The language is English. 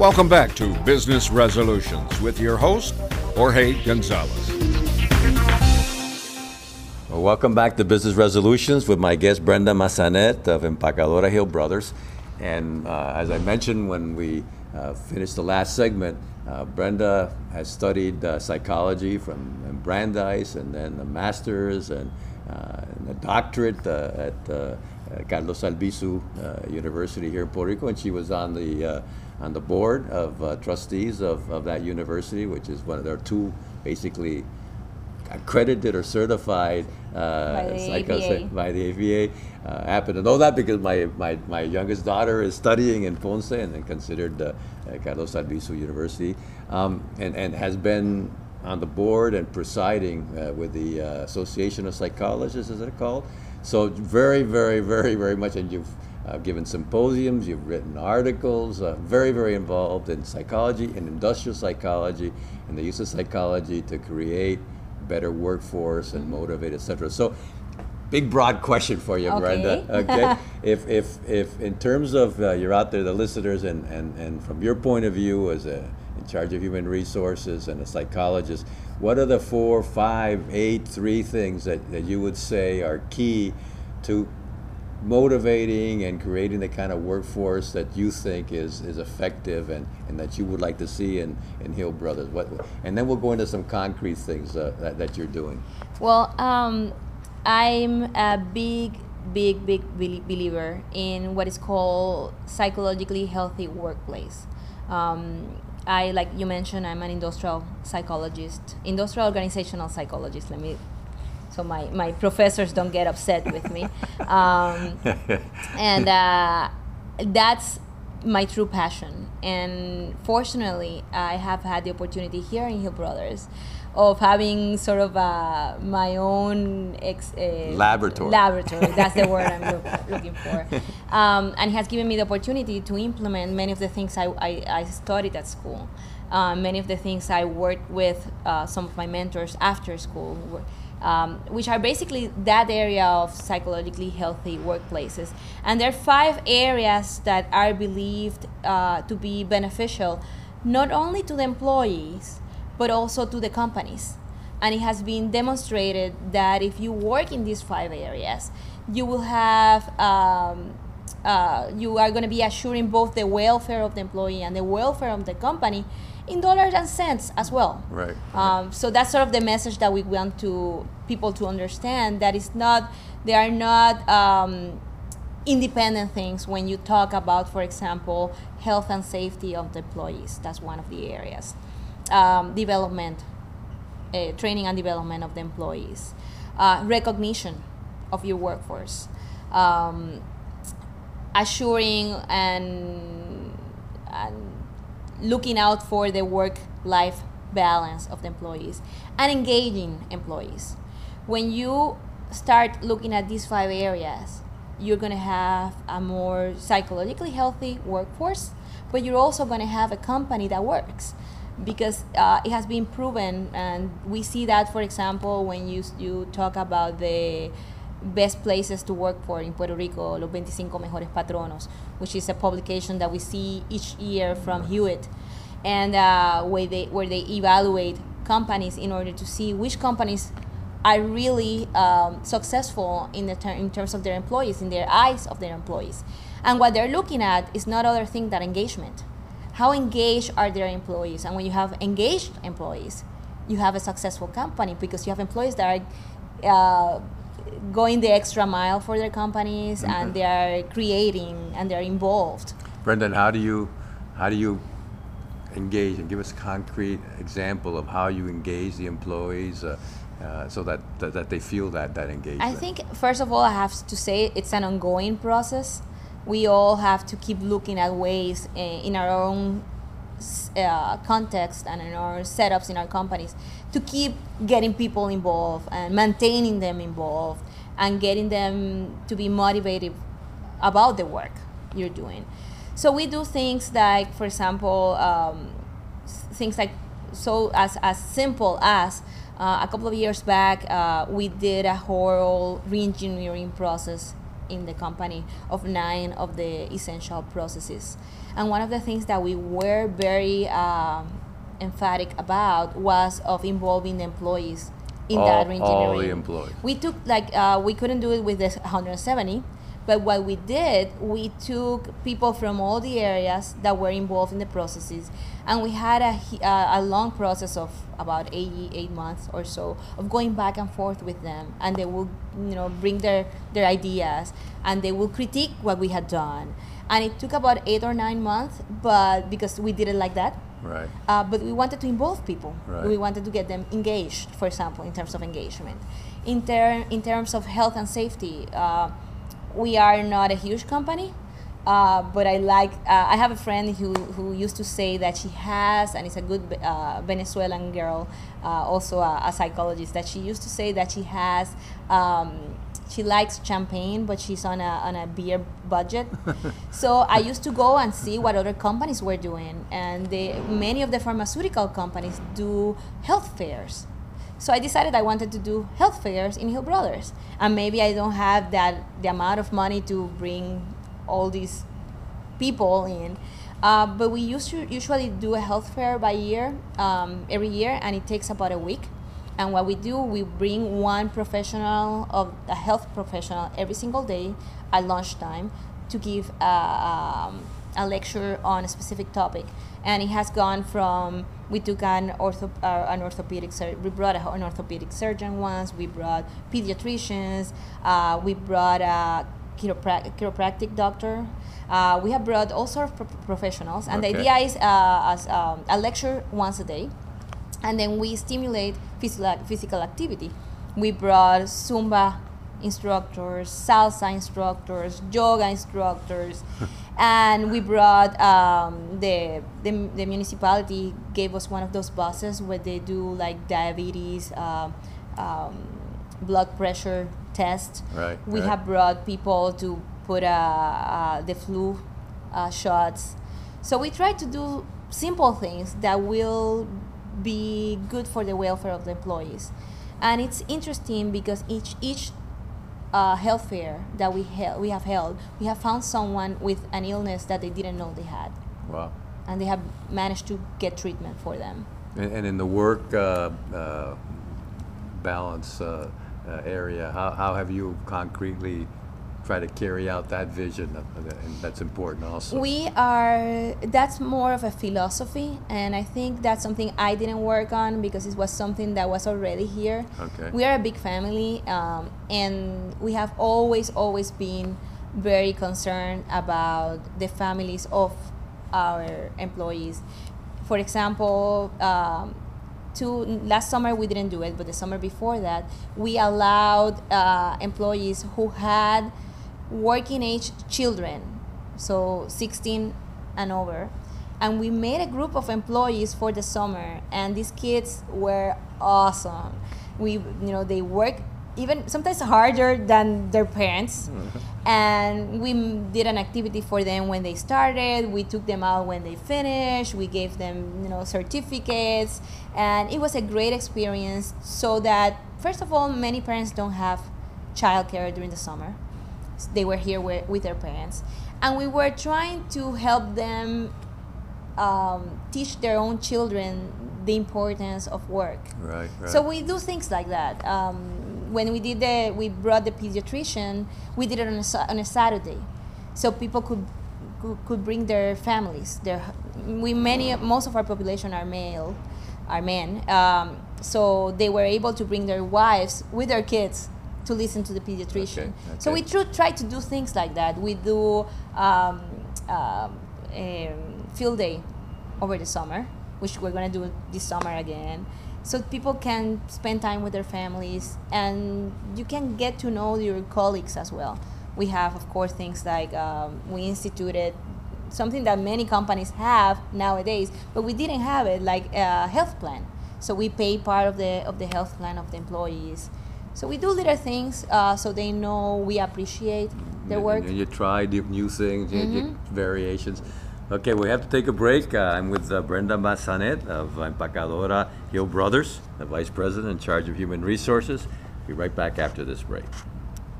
Welcome back to Business Resolutions with your host, Jorge Gonzalez. Well, welcome back to Business Resolutions with my guest Brenda Massanet of Empacadora Hill Brothers. And as I mentioned when we finished the last segment, Brenda has studied psychology from Brandeis and then a master's and a doctorate at Carlos Albizu University here in Puerto Rico, and she was on the board of trustees of that university, which is one of their two basically accredited or certified by the AVA. I happen to know that because my youngest daughter is studying in Ponce and then considered Carlos Albizu University, and has been on the board and presiding with the Association of Psychologists, is it called? So very, very, very, very much, and you've given symposiums, you've written articles, very, very involved in psychology and industrial psychology and the use of psychology to create better workforce and motivate, etc. So, big broad question for you, Brenda. Okay, if in terms of you're out there, the listeners, and from your point of view as in charge of human resources and a psychologist, what are the 4, 5, 8, 3 things that you would say are key to motivating and creating the kind of workforce that you think is effective and that you would like to see in Hill Brothers? And then we'll go into some concrete things that you're doing. Well, I'm a big believer in what is called psychologically healthy workplace. Like you mentioned, I'm an industrial psychologist, industrial organizational psychologist. So my professors don't get upset with me. And that's my true passion. And fortunately, I have had the opportunity here in Hill Brothers of having sort of my own laboratory. That's the word I'm looking for. And it has given me the opportunity to implement many of the things I studied at school. Many of the things I worked with some of my mentors after school, which are basically that area of psychologically healthy workplaces. And there are 5 areas that are believed to be beneficial, not only to the employees, but also to the companies. And it has been demonstrated that if you work in these 5 areas, you will have, you are going to be assuring both the welfare of the employee and the welfare of the company in dollars and cents as well. Right. So that's sort of the message that we want people to understand, that they are not independent things when you talk about, for example, health and safety of the employees. That's one of the areas. Development, training and development of the employees, recognition of your workforce, assuring and looking out for the work-life balance of the employees, and engaging employees. When you start looking at these 5 areas, you're going to have a more psychologically healthy workforce, but you're also going to have a company that works. Because it has been proven, and we see that, for example, when you talk about the best places to work for in Puerto Rico, Los 25 Mejores Patronos, which is a publication that we see each year from Hewitt, and where they evaluate companies in order to see which companies are really successful in terms of their employees, in their eyes of their employees. And what they're looking at is not other thing than engagement. How engaged are their employees? And when you have engaged employees, you have a successful company, because you have employees that are going the extra mile for their companies, and they are creating and they're involved. Brendan, how do you engage, and give us a concrete example of how you engage the employees so that they feel that engagement? I think, first of all, I have to say it's an ongoing process. We all have to keep looking at ways in our own context and in our setups in our companies to keep getting people involved and maintaining them involved and getting them to be motivated about the work you're doing. So we do things like, for example, things like as simple as a couple of years back, we did a whole re-engineering process in the company of 9 of the essential processes. And one of the things that we were very emphatic about was of involving the employees in data engineering. All the employees. We took we couldn't do it with the 170, but what we did, we took people from all the areas that were involved in the processes, and we had a long process of about 8 months or so of going back and forth with them, and they will bring their ideas, and they will critique what we had done. And it took about 8 or 9 months, but because we did it like that. Right. But we wanted to involve people. Right. We wanted to get them engaged, for example, in terms of engagement. In terms of health and safety, we are not a huge company, but I have a friend who used to say that she has, and it's a good Venezuelan girl, also a psychologist, that she used to say that she has, she likes champagne, but she's on a beer budget. So I used to go and see what other companies were doing, and many of the pharmaceutical companies do health fairs. So I decided I wanted to do health fairs in Hill Brothers, and maybe I don't have the amount of money to bring all these people in, but we usually do a health fair every year, and it takes about a week. And what we do, we bring one professional, of a health professional, every single day at lunchtime to give a lecture on a specific topic. And it has gone from, we took an orthopedic surgeon, we brought an orthopedic surgeon once, we brought pediatricians, we brought a chiropractic doctor. We have brought all sorts of professionals, and Okay. the idea is a lecture once a day, and then we stimulate physical activity. We brought Zumba instructors, salsa instructors, yoga instructors, and we brought the municipality gave us one of those buses where they do like diabetes, blood pressure test. Right, We right. have brought people to put the flu shots. So we try to do simple things that will be good for the welfare of the employees. And it's interesting because each health fair that we have held, we have found someone with an illness that they didn't know they had, Wow. and they have managed to get treatment for them. And in the work balance area, how have you concretely tried to carry out that vision? And that's important also. That's more of a philosophy, and I think that's something I didn't work on because it was something that was already here. Okay. We are a big family, and we have always been very concerned about the families of our employees. For example, last summer we didn't do it, but the summer before that, we allowed employees who had working age children, so 16 and over, and we made a group of employees for the summer, and these kids were awesome. They work even sometimes harder than their parents. And we did an activity for them when they started. We took them out when they finished. We gave them certificates, and it was a great experience. So that, first of all, many parents don't have childcare during the summer. They were here with their parents, and we were trying to help them teach their own children the importance of work. Right. So we do things like that. When we brought the pediatrician, we did it on a Saturday, so people could bring their families. Most of our population are men. So they were able to bring their wives with their kids to listen to the pediatrician. Okay. So we try to do things like that. We do field day over the summer, which we're going to do this summer again, so people can spend time with their families, and you can get to know your colleagues as well. We have, of course, things like we instituted something that many companies have nowadays, but we didn't have it, like a health plan. So we pay part of the health plan of the employees. So we do little things so they know we appreciate their work. You try new things, variations. Okay, we have to take a break. I'm with Brenda Massanet of Empacadora Hill Brothers, the Vice President in charge of Human Resources. Be right back after this break.